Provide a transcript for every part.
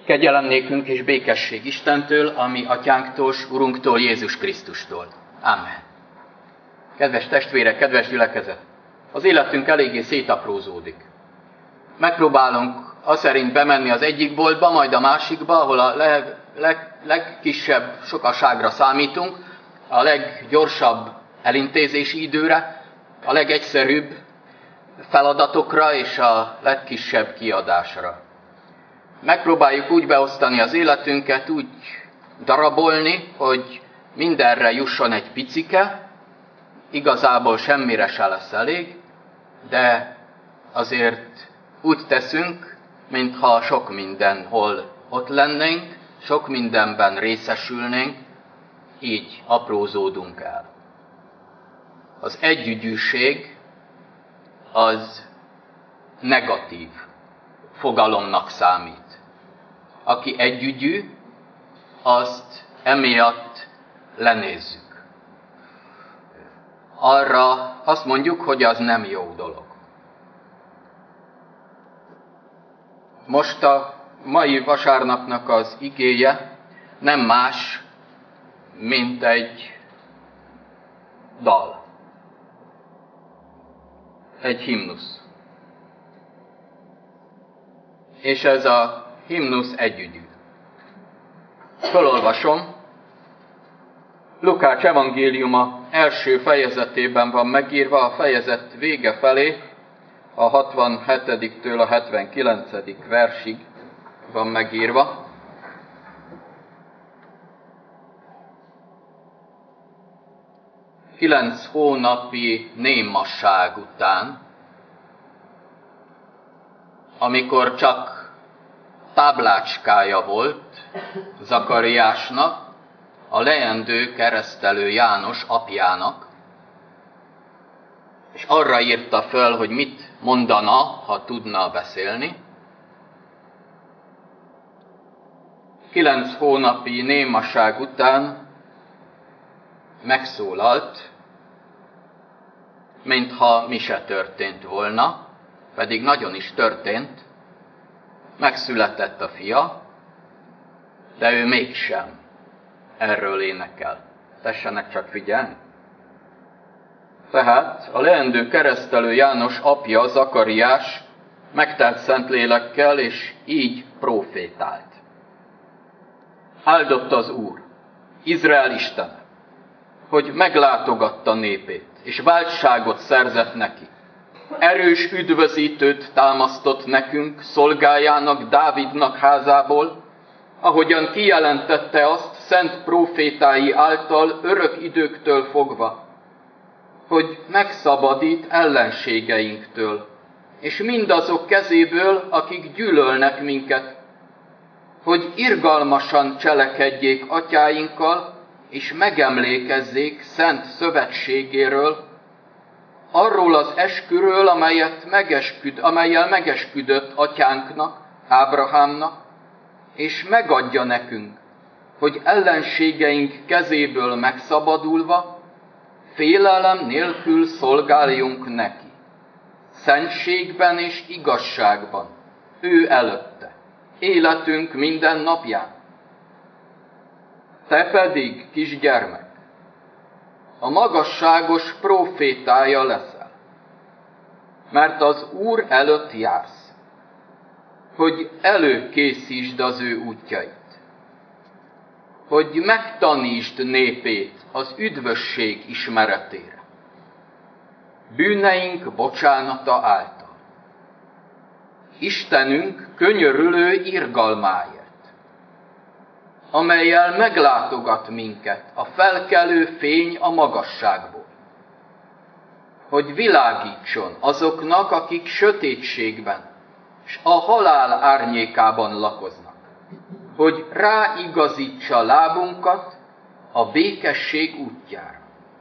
Kegyelem nékünk és békesség Istentől, ami atyánktól, Urunktól, Jézus Krisztustól. Amen. Kedves testvérek, kedves gyülekezet! Az életünk eléggé szétaprózódik. Megpróbálunk aszerint bemenni az egyik boltba, majd a másikba, ahol a legkisebb sokaságra számítunk, a leggyorsabb elintézési időre, a legegyszerűbb feladatokra és a legkisebb kiadásra. Megpróbáljuk úgy beosztani az életünket, úgy darabolni, hogy mindenre jusson egy picike, igazából semmire se lesz elég, de azért úgy teszünk, mintha sok mindenhol ott lennénk, sok mindenben részesülnénk, így aprózódunk el. Az együgyűség az negatív fogalomnak számít. Aki együgyű, azt emiatt lenézzük. Arra azt mondjuk, hogy az nem jó dolog. Most a mai vasárnapnak az igéje nem más, mint egy dal. Egy himnusz. És ez a himnusz együgyű. Fölolvasom. Lukács evangéliuma első fejezetében van megírva, a fejezet vége felé, a 67-től a 79. versig van megírva. Kilenc hónapi némasság után, amikor csak táblácskája volt Zakariásnak, a leendő keresztelő János apjának, és arra írta föl, hogy mit mondana, ha tudna beszélni. 9 hónapi némaság után megszólalt, mintha mi se történt volna, pedig nagyon is történt. Megszületett a fia, de ő mégsem erről énekel. Tessenek csak figyelni. Tehát a leendő keresztelő János apja, Zakariás megtelt Szentlélekkel, és így prófétált. Áldott az Úr, Izrael Istene, hogy meglátogatta népét, és váltságot szerzett neki. Erős üdvözítőt támasztott nekünk, szolgájának, Dávidnak házából, ahogyan kijelentette azt szent prófétái által örök időktől fogva, hogy megszabadít ellenségeinktől, és mindazok kezéből, akik gyűlölnek minket, hogy irgalmasan cselekedjék atyáinkkal, és megemlékezzék szent szövetségéről, arról az esküről, amellyel megesküdött atyánknak, Ábrahámnak, és megadja nekünk, hogy ellenségeink kezéből megszabadulva, félelem nélkül szolgáljunk neki, szentségben és igazságban, ő előtte, életünk minden napján. Te pedig, kisgyermek, a magasságos prófétája leszel, mert az Úr előtt jársz, hogy előkészítsd az ő útjait, hogy megtanítsd népét az üdvösség ismeretére, bűneink bocsánata által, Istenünk könyörülő irgalmáért, amellyel meglátogat minket a felkelő fény a magasságból, hogy világítson azoknak, akik sötétségben és a halál árnyékában lakoznak, hogy ráigazítsa lábunkat a békesség útjára.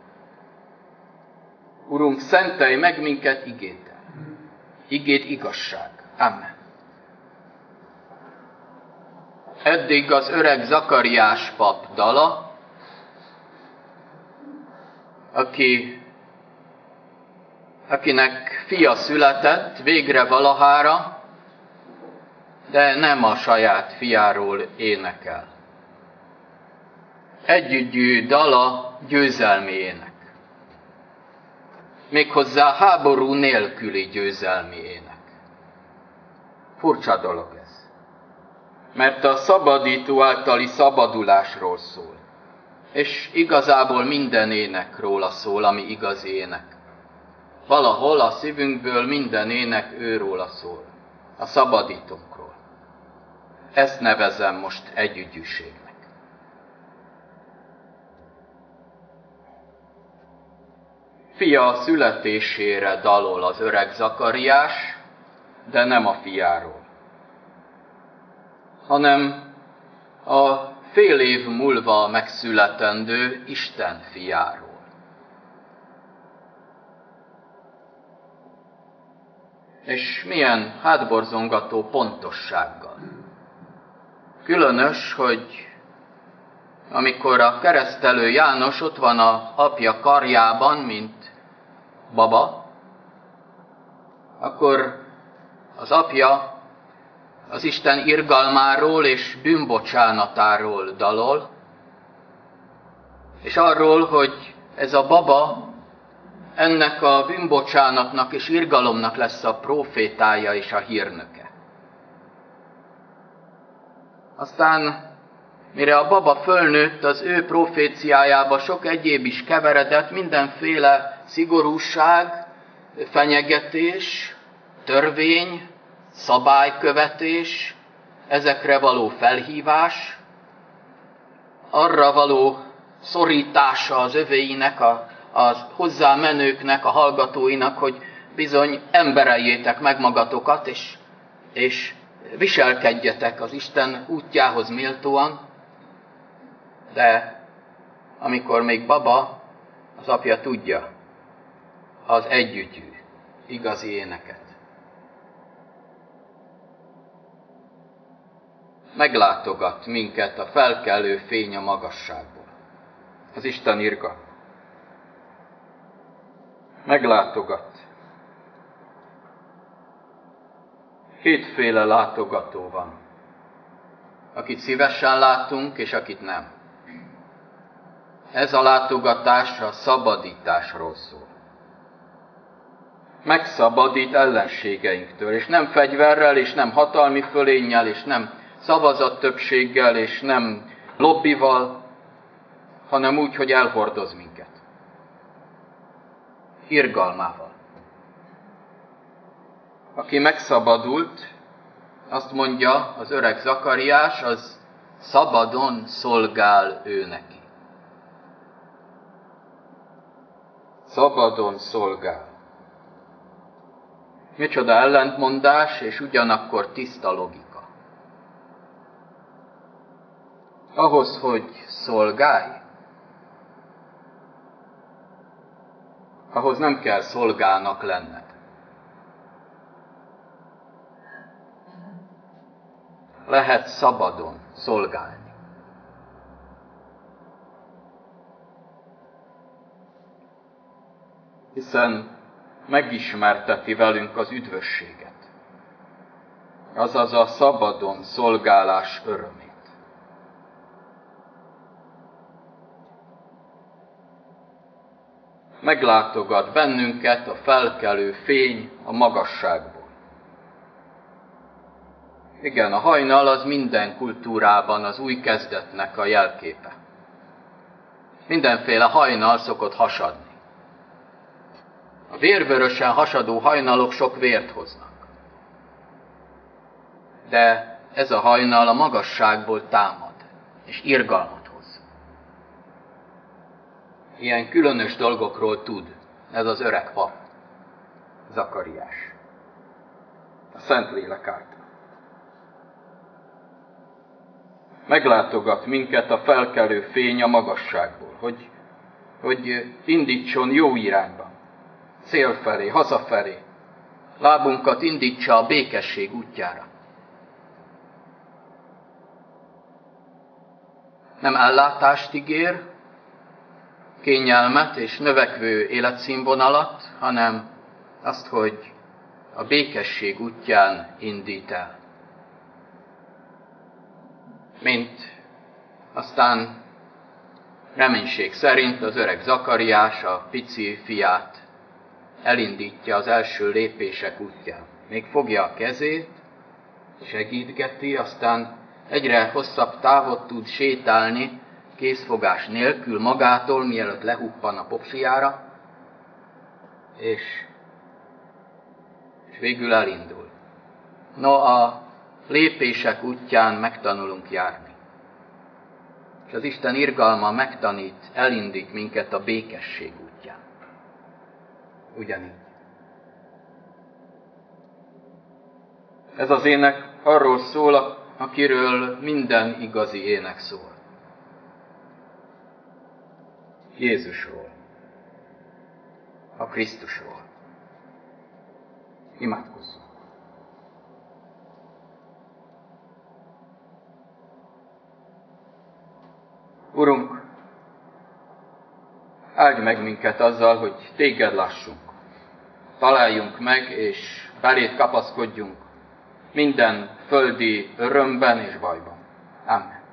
Urunk, szentelj meg minket igéddel, igéd igazság. Amen. Eddig az öreg Zakariás pap dala, akinek fia született végre valahára, de nem a saját fiáról énekel. Együgyű dala győzelmi ének. Méghozzá háború nélküli győzelmi ének. Furcsa dolog ez. Mert a szabadító általi szabadulásról szól. És igazából minden ének róla szól, ami igazi ének. Valahol a szívünkből minden ének őróla szól. A szabadítónkról. Ezt nevezem most együgyűségnek. Fia születésére dalol az öreg Zakariás, de nem a fiáról, hanem a fél év múlva megszületendő Isten fiáról. És milyen hátborzongató pontossággal. Különös, hogy amikor a keresztelő János ott van az apja karjában, mint baba, akkor az apja az Isten irgalmáról és bűnbocsánatáról dalol, és arról, hogy ez a baba ennek a bűnbocsánatnak és irgalomnak lesz a prófétája és a hírnöke. Aztán, mire a baba fölnőtt, az ő proféciájába sok egyéb is keveredett, mindenféle szigorúság, fenyegetés, törvény, szabálykövetés, ezekre való felhívás, arra való szorítása az övéinek, a hozzá menőknek, a hallgatóinak, hogy bizony embereljétek meg magatokat, és viselkedjetek az Isten útjához méltóan, de amikor még baba, az apja tudja az együgyű, igazi éneket. Meglátogat minket a felkelő fény a magasságból. Az Isten irgalma. Meglátogat. Kétféle látogató van. Akit szívesen látunk, és akit nem. Ez a látogatás a szabadításról szól. Megszabadít ellenségeinktől, és nem fegyverrel, és nem hatalmi fölénnyel, és nem szavazattöbbséggel, és nem lobbival, hanem úgy, hogy elhordoz minket. Irgalmával. Aki megszabadult, azt mondja az öreg Zakariás, az szabadon szolgál ő neki. Szabadon szolgál. Micsoda ellentmondás, és ugyanakkor tiszta logika. Ahhoz, hogy szolgálj, ahhoz nem kell szolgának lenned. Lehet szabadon szolgálni. Hiszen megismerteti velünk az üdvösséget, azaz a szabadon szolgálás örömét. Meglátogat bennünket a felkelő fény a magasságból. Igen, a hajnal az minden kultúrában az új kezdetnek a jelképe. Mindenféle hajnal szokott hasadni. A vérvörösen hasadó hajnalok sok vért hoznak. De ez a hajnal a magasságból támad, és irgalmat hoz. Ilyen különös dolgokról tud ez az öreg pap, Zakariás, a Szentlélek által. Meglátogat minket a felkelő fény a magasságból, hogy indítson jó irányba, cél felé, hazafelé, lábunkat indítsa a békesség útjára. Nem ellátást ígér, kényelmet és növekvő életszínvonalat, hanem azt, hogy a békesség útján indít el. mint aztán reménység szerint az öreg Zakariás a pici fiát elindítja az első lépések útján. Még fogja a kezét, segítgeti, aztán egyre hosszabb távot tud sétálni, kézfogás nélkül magától, mielőtt lehuppan a popsiára, és végül elindul. No, a lépések útján megtanulunk járni. És az Isten irgalma megtanít, elindít minket a békesség útján. Ugyanígy. Ez az ének arról szól, akiről minden igazi ének szól. Jézusról. A Krisztusról. Imádkozzunk. Urunk, áldj meg minket azzal, hogy téged lássunk. Találjunk meg, és beléd kapaszkodjunk minden földi örömben és bajban. Amen.